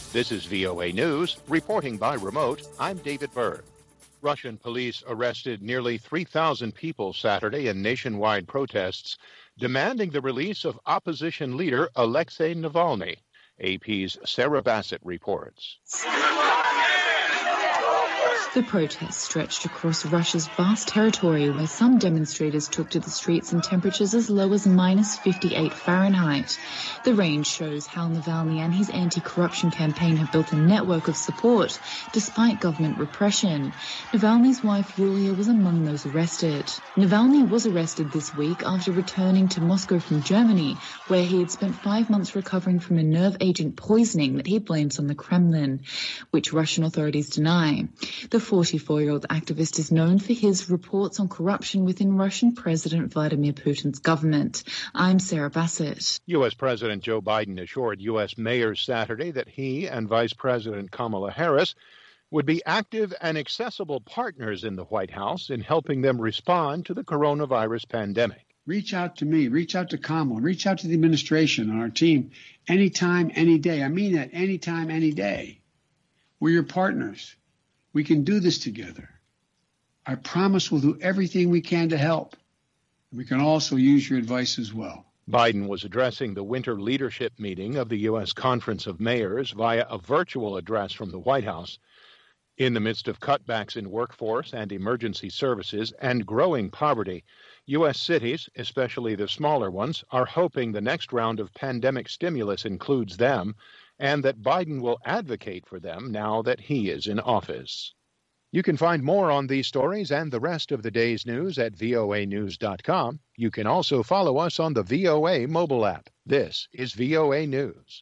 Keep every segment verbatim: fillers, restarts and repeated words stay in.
This is V O A News, reporting by remote. I'm David Byrd. Russian police arrested nearly three thousand people Saturday in nationwide protests demanding the release of opposition leader Alexei Navalny. A P's Sarah Bassett reports. The protests stretched across Russia's vast territory, where some demonstrators took to the streets in temperatures as low as minus fifty-eight Fahrenheit. The range shows how Navalny and his anti-corruption campaign have built a network of support, despite government repression. Navalny's wife, Yulia, was among those arrested. Navalny was arrested this week after returning to Moscow from Germany, where he had spent five months recovering from a nerve agent poisoning that he blames on the Kremlin, which Russian authorities deny. The forty-four-year-old activist is known for his reports on corruption within Russian President Vladimir Putin's government. I'm Sarah Bassett. U S. President Joe Biden assured U S mayors Saturday that he and Vice President Kamala Harris would be active and accessible partners in the White House in helping them respond to the coronavirus pandemic. Reach out to me, reach out to Kamala, reach out to the administration and our team anytime, any day. I mean that, anytime, any day. We're your partners. We can do this together. I promise we'll do everything we can to help. We can also use your advice as well. Biden was addressing the winter leadership meeting of the U S. Conference of Mayors via a virtual address from the White House. In the midst of cutbacks in workforce and emergency services and growing poverty, U S cities, especially the smaller ones, are hoping the next round of pandemic stimulus includes them, and that Biden will advocate for them now that he is in office. You can find more on these stories and the rest of the day's news at V O A news dot com. You can also follow us on the V O A mobile app. This is V O A News.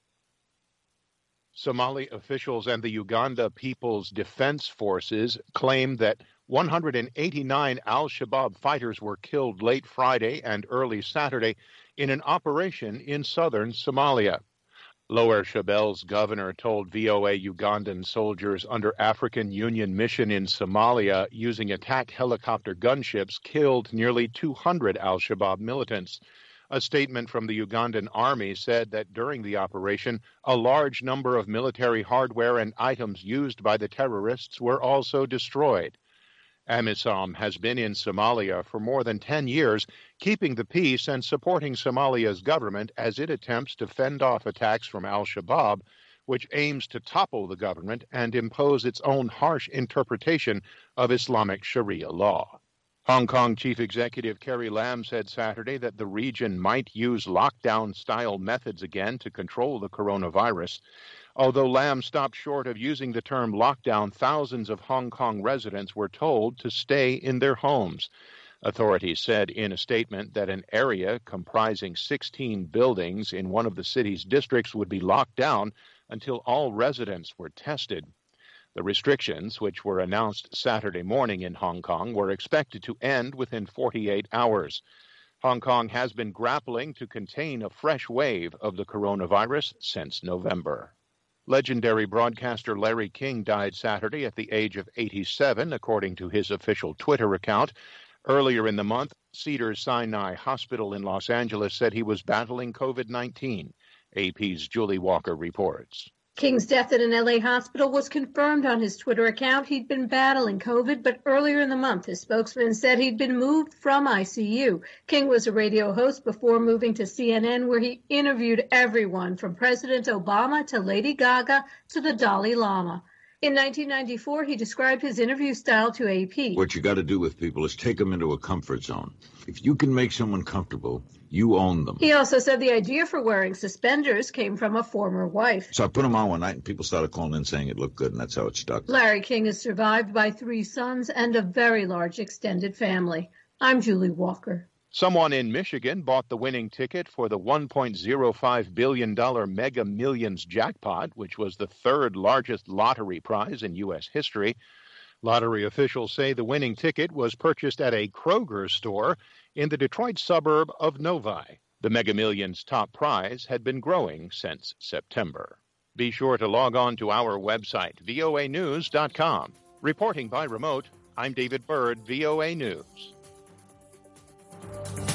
Somali officials and the Uganda People's Defense Forces claim that one hundred eighty-nine al-Shabaab fighters were killed late Friday and early Saturday in an operation in southern Somalia. Lower Shabelle's governor told V O A Ugandan soldiers under African Union mission in Somalia using attack helicopter gunships killed nearly two hundred al-Shabaab militants. A statement from the Ugandan army said that during the operation, a large number of military hardware and items used by the terrorists were also destroyed. AMISOM has been in Somalia for more than ten years, keeping the peace and supporting Somalia's government as it attempts to fend off attacks from al-Shabaab, which aims to topple the government and impose its own harsh interpretation of Islamic Sharia law. Hong Kong Chief Executive Carrie Lam said Saturday that the region might use lockdown-style methods again to control the coronavirus. Although Lam stopped short of using the term lockdown, thousands of Hong Kong residents were told to stay in their homes. Authorities said in a statement that an area comprising sixteen buildings in one of the city's districts would be locked down until all residents were tested. The restrictions, which were announced Saturday morning in Hong Kong, were expected to end within forty-eight hours. Hong Kong has been grappling to contain a fresh wave of the coronavirus since November. Legendary broadcaster Larry King died Saturday at the age of eighty-seven, according to his official Twitter account. Earlier in the month, Cedars-Sinai Hospital in Los Angeles said he was battling covid nineteen. A P's Julie Walker reports. King's death at an L A hospital was confirmed on his Twitter account. He'd been battling COVID, but earlier in the month, his spokesman said he'd been moved from I C U. King was a radio host before moving to C N N, where he interviewed everyone from President Obama to Lady Gaga to the Dalai Lama. In nineteen ninety-four, he described his interview style to A P. What you got to do with people is take them into a comfort zone. If you can make someone comfortable, you own them. He also said the idea for wearing suspenders came from a former wife. So I put them on one night, and people started calling in saying it looked good, and that's how it stuck. Larry King is survived by three sons and a very large extended family. I'm Julie Walker. Someone in Michigan bought the winning ticket for the one point oh five billion dollars Mega Millions jackpot, which was the third largest lottery prize in U S history. Lottery officials say the winning ticket was purchased at a Kroger store in the Detroit suburb of Novi. The Mega Millions top prize had been growing since September. Be sure to log on to our website, V O A news dot com. Reporting by remote, I'm David Byrd, V O A News.